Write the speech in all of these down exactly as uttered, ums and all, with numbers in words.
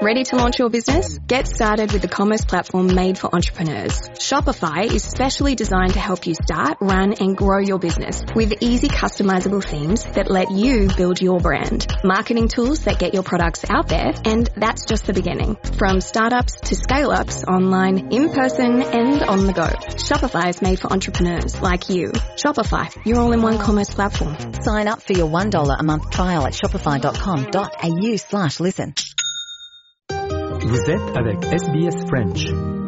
Ready to launch your business? Get started with the commerce platform made for entrepreneurs. Shopify is specially designed to help you start, run, and grow your business with easy customizable themes that let you build your brand, marketing tools that get your products out there, and that's just the beginning. From startups to scale-ups, online, in person, and on the go. Shopify is made for entrepreneurs like you. Shopify, your all-in-one commerce platform. Sign up for your one dollar a month trial at shopify.com.au slash listen. Vous êtes avec S B S French.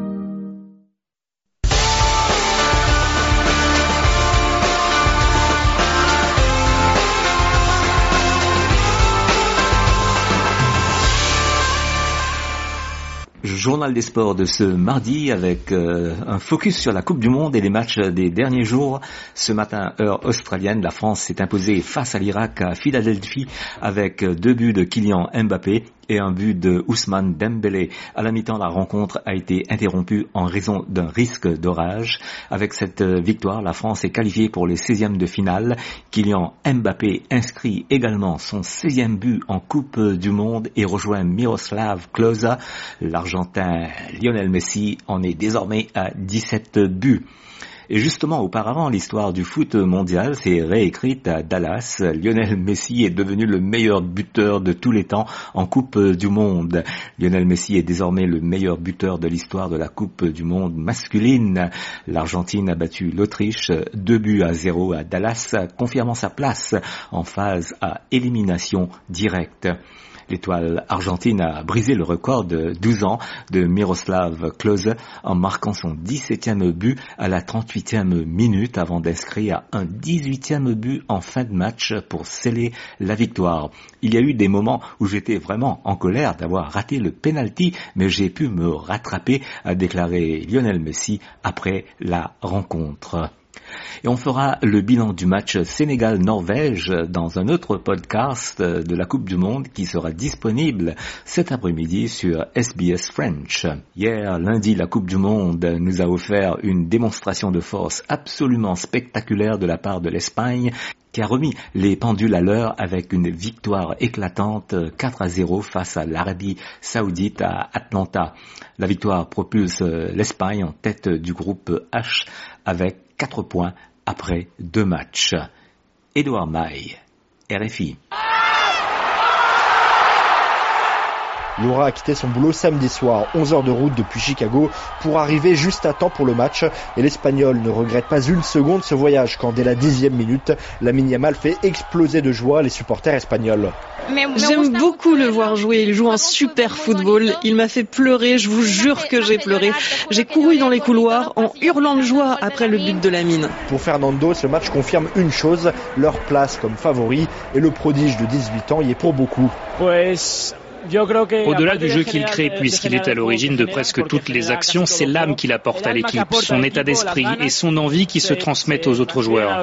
Journal des sports de ce mardi avec euh, un focus sur la Coupe du Monde et les matchs des derniers jours. Ce matin, heure australienne, la France s'est imposée face à l'Irak à Philadelphie avec deux buts de Kylian Mbappé et un but de Ousmane Dembélé. À la mi-temps, la rencontre a été interrompue en raison d'un risque d'orage. Avec cette victoire, la France est qualifiée pour les seizièmes de finale. Kylian Mbappé inscrit également son seizième but en Coupe du Monde et rejoint Miroslav Klose. L'Argentin Lionel Messi en est désormais à dix-sept buts. Et justement, auparavant, l'histoire du foot mondial s'est réécrite à Dallas. Lionel Messi est devenu le meilleur buteur de tous les temps en Coupe du Monde. Lionel Messi est désormais le meilleur buteur de l'histoire de la Coupe du Monde masculine. L'Argentine a battu l'Autriche deux buts à zéro à Dallas, confirmant sa place en phase à élimination directe. L'étoile argentine a brisé le record de douze ans de Miroslav Klose en marquant son dix-septième but à la trente-huitième minute avant d'inscrire un dix-huitième but en fin de match pour sceller la victoire. Il y a eu des moments où j'étais vraiment en colère d'avoir raté le penalty, mais j'ai pu me rattraper, a déclaré Lionel Messi après la rencontre. Et on fera le bilan du match Sénégal-Norvège dans un autre podcast de la Coupe du Monde qui sera disponible cet après-midi sur S B S French. Hier, lundi, la Coupe du Monde nous a offert une démonstration de force absolument spectaculaire de la part de l'Espagne qui a remis les pendules à l'heure avec une victoire éclatante quatre à zéro face à l'Arabie Saoudite à Atlanta. La victoire propulse l'Espagne en tête du groupe H avec quatre points après deux matchs. Édouard Maille, R F I. Laura a quitté son boulot samedi soir, onze heures de route depuis Chicago, pour arriver juste à temps pour le match. Et l'Espagnol ne regrette pas une seconde ce voyage quand dès la dixième minute, Lamine Yamal fait exploser de joie les supporters espagnols. J'aime beaucoup le voir jouer, il joue un super football, il m'a fait pleurer, je vous jure que j'ai pleuré. J'ai couru dans les couloirs en hurlant de joie après le but de Lamine. Pour Fernando, ce match confirme une chose, leur place comme favori, et le prodige de dix-huit ans y est pour beaucoup. Au-delà du jeu qu'il crée, puisqu'il est à l'origine de presque toutes les actions, c'est l'âme qu'il apporte à l'équipe, son état d'esprit et son envie qui se transmettent aux autres joueurs.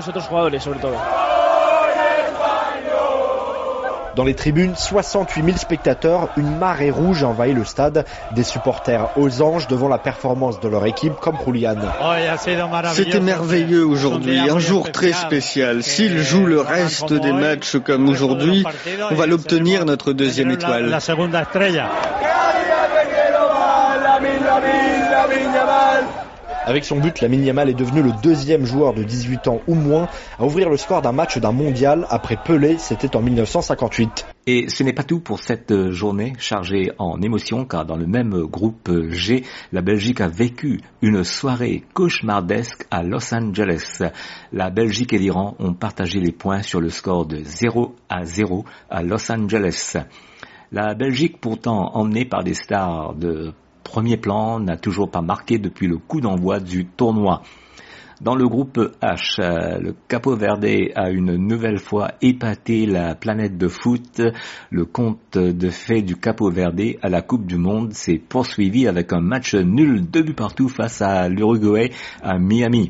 Dans les tribunes, soixante-huit mille spectateurs, une marée rouge envahit le stade. Des supporters aux anges devant la performance de leur équipe comme Julian. C'était merveilleux aujourd'hui, un jour très spécial. S'il joue le reste des matchs comme aujourd'hui, on va l'obtenir notre deuxième étoile. Avec son but, Lamine Yamal est devenu le deuxième joueur de dix-huit ans ou moins à ouvrir le score d'un match d'un mondial après Pelé, c'était en mille neuf cent cinquante-huit. Et ce n'est pas tout pour cette journée chargée en émotions, car dans le même groupe G, la Belgique a vécu une soirée cauchemardesque à Los Angeles. La Belgique et l'Iran ont partagé les points sur le score de zéro à zéro à Los Angeles. La Belgique, pourtant emmenée par des stars de premier plan, n'a toujours pas marqué depuis le coup d'envoi du tournoi. Dans le groupe H, le Capo Verde a une nouvelle fois épaté la planète de foot. Le conte de fait du Capo Verde à la Coupe du Monde s'est poursuivi avec un match nul, deux buts partout face à l'Uruguay à Miami.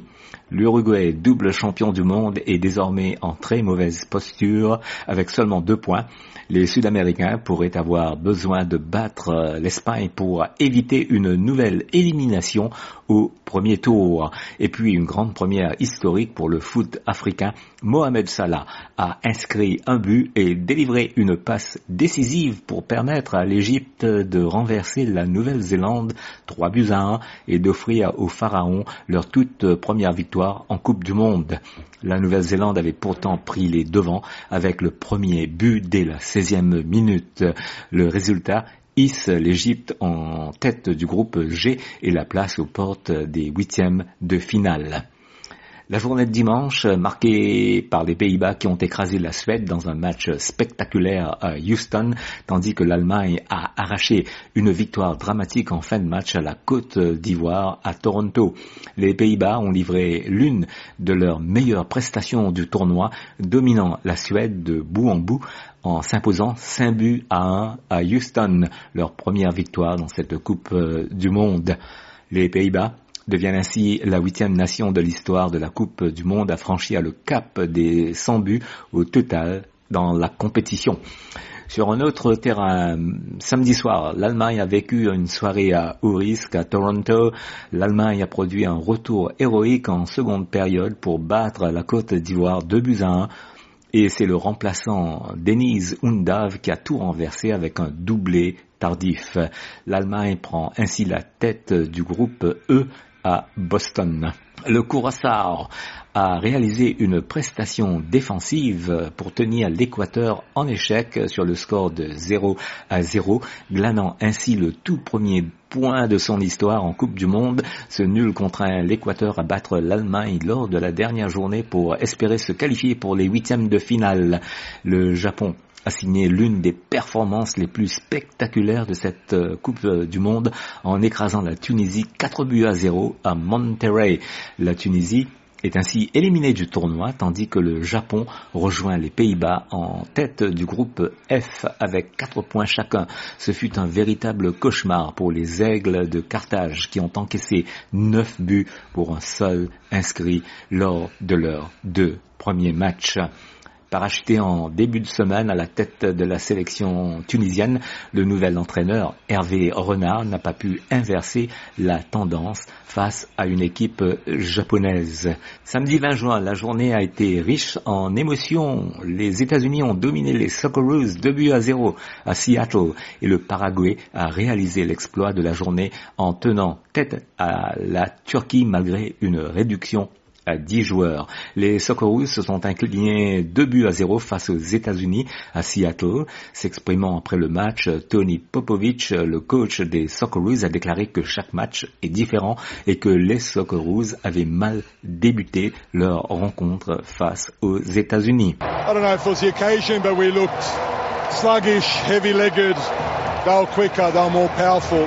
L'Uruguay, double champion du monde, est désormais en très mauvaise posture avec seulement deux points. Les Sud-Américains pourraient avoir besoin de battre l'Espagne pour éviter une nouvelle élimination au premier tour. Et puis une grande première historique pour le foot africain. Mohamed Salah a inscrit un but et délivré une passe décisive pour permettre à l'Égypte de renverser la Nouvelle-Zélande trois buts à un et d'offrir aux Pharaons leur toute première victoire en Coupe du Monde. La Nouvelle-Zélande avait pourtant pris les devants avec le premier but dès la seizième minute. Le résultat hisse l'Égypte en tête du groupe G et la place aux portes des huitièmes de finale. La journée de dimanche, marquée par les Pays-Bas qui ont écrasé la Suède dans un match spectaculaire à Houston, tandis que l'Allemagne a arraché une victoire dramatique en fin de match à la Côte d'Ivoire à Toronto. Les Pays-Bas ont livré l'une de leurs meilleures prestations du tournoi, dominant la Suède de bout en bout en s'imposant cinq buts à un à Houston, leur première victoire dans cette Coupe du Monde. Les Pays-Bas deviennent ainsi la huitième nation de l'histoire de la Coupe du Monde à franchir le cap des cent buts au total dans la compétition. Sur un autre terrain, samedi soir, l'Allemagne a vécu une soirée à haut risque à Toronto. L'Allemagne a produit un retour héroïque en seconde période pour battre la Côte d'Ivoire deux buts à un. Et c'est le remplaçant Deniz Undav qui a tout renversé avec un doublé tardif. L'Allemagne prend ainsi la tête du groupe E à Boston. Le Curaçao a réalisé une prestation défensive pour tenir l'Équateur en échec sur le score de zéro à zéro, glanant ainsi le tout premier point de son histoire en Coupe du Monde. Ce nul contraint l'Équateur à battre l'Allemagne lors de la dernière journée pour espérer se qualifier pour les huitièmes de finale. Le Japon a signé l'une des performances les plus spectaculaires de cette Coupe du Monde en écrasant la Tunisie quatre buts à zéro à Monterrey. La Tunisie est ainsi éliminée du tournoi, tandis que le Japon rejoint les Pays-Bas en tête du groupe F avec quatre points chacun. Ce fut un véritable cauchemar pour les Aigles de Carthage qui ont encaissé neuf buts pour un seul inscrit lors de leurs deux premiers matchs. Parachuté en début de semaine à la tête de la sélection tunisienne, le nouvel entraîneur Hervé Renard n'a pas pu inverser la tendance face à une équipe japonaise. Samedi vingt juin, la journée a été riche en émotions. Les États-Unis ont dominé les Socceroos deux buts à zéro à Seattle et le Paraguay a réalisé l'exploit de la journée en tenant tête à la Turquie malgré une réduction à dix joueurs. Les Socceroos se sont inclinés deux buts à zéro face aux États-Unis à Seattle. S'exprimant après le match, Tony Popovic, le coach des Socceroos, a déclaré que chaque match est différent et que les Socceroos avaient mal débuté leur rencontre face aux États-Unis. I don't know if it was the occasion, but we looked sluggish, heavy-legged. They were quicker, they were more powerful.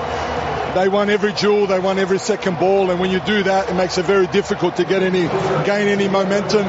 They won every duel, they won every second ball, and when you do that, it makes it very difficult to get any, gain any momentum.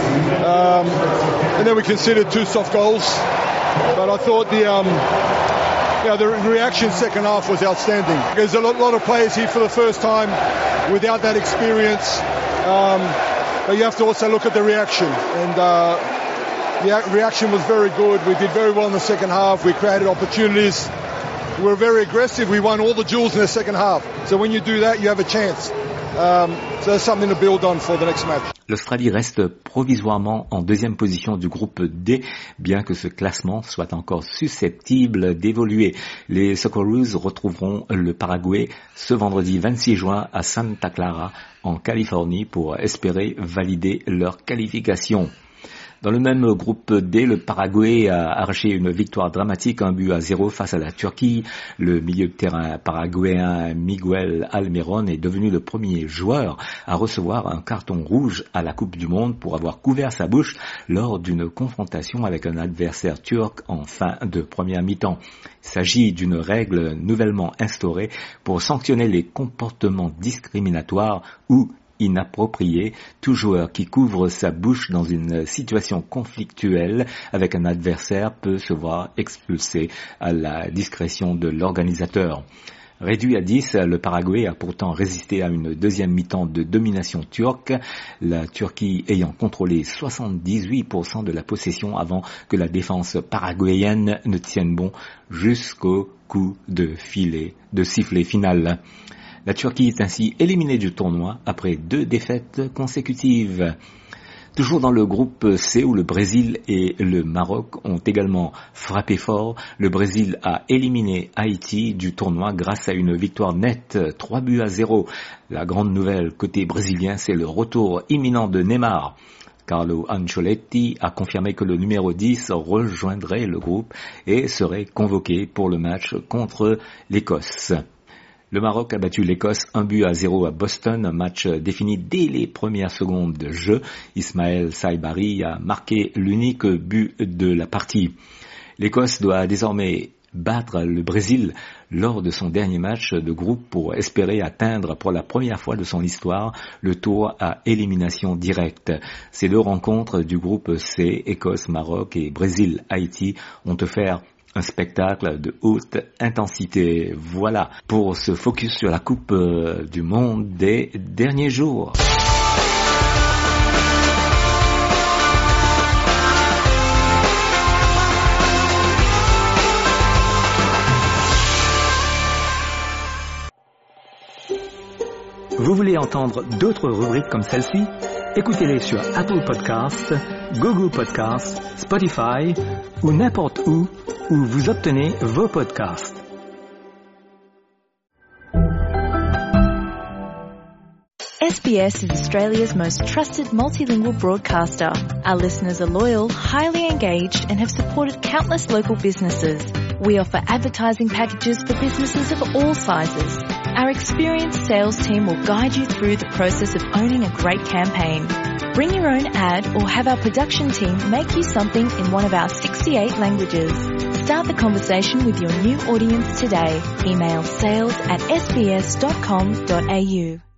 Um, and then we conceded two soft goals, but I thought the, um, you know, the reaction second half was outstanding. There's a lot, lot of players here for the first time without that experience, um, but you have to also look at the reaction, and uh, the reaction was very good. We did very well in the second half. We created opportunities. We were very aggressive. We won all the duels in the second half. So when you do that, you have a chance. Um, so there's something to build on for the next match. L'Australie reste provisoirement en deuxième position du groupe D, bien que ce classement soit encore susceptible d'évoluer. Les Socceroos retrouveront le Paraguay ce vendredi vingt-six juin à Santa Clara, en Californie, pour espérer valider leur qualification. Dans le même groupe D, le Paraguay a arraché une victoire dramatique, un but à zéro face à la Turquie. Le milieu de terrain paraguayen Miguel Almiron est devenu le premier joueur à recevoir un carton rouge à la Coupe du Monde pour avoir couvert sa bouche lors d'une confrontation avec un adversaire turc en fin de première mi-temps. Il s'agit d'une règle nouvellement instaurée pour sanctionner les comportements discriminatoires ou inapproprié. Tout joueur qui couvre sa bouche dans une situation conflictuelle avec un adversaire peut se voir expulsé à la discrétion de l'organisateur. Réduit à dix, le Paraguay a pourtant résisté à une deuxième mi-temps de domination turque, la Turquie ayant contrôlé soixante-dix-huit pour cent de la possession avant que la défense paraguayenne ne tienne bon jusqu'au coup de filet, de sifflet final. La Turquie est ainsi éliminée du tournoi après deux défaites consécutives. Toujours dans le groupe C où le Brésil et le Maroc ont également frappé fort, le Brésil a éliminé Haïti du tournoi grâce à une victoire nette, trois buts à zéro. La grande nouvelle côté brésilien, c'est le retour imminent de Neymar. Carlo Ancelotti a confirmé que le numéro dix rejoindrait le groupe et serait convoqué pour le match contre l'Écosse. Le Maroc a battu l'Écosse un but à zéro à Boston, un match défini dès les premières secondes de jeu. Ismaël Saibari a marqué l'unique but de la partie. L'Écosse doit désormais battre le Brésil lors de son dernier match de groupe pour espérer atteindre pour la première fois de son histoire le tour à élimination directe. Ces deux rencontres du groupe C, Écosse, Maroc et Brésil-Haïti, ont offert un spectacle de haute intensité. Voilà pour ce focus sur la Coupe du Monde des derniers jours. Vous voulez entendre d'autres rubriques comme celle-ci? Écoutez-les sur Apple Podcasts, Google Podcasts, Spotify ou n'importe où où vous obtenez vos podcasts. S B S is Australia's most trusted multilingual broadcaster. Our listeners are loyal, highly engaged, and have supported countless local businesses. We offer advertising packages for businesses of all sizes. Our experienced sales team will guide you through the process of owning a great campaign. Bring your own ad or have our production team make you something in one of our sixty-eight languages. Start the conversation with your new audience today. Email sales at s b s dot com dot a u.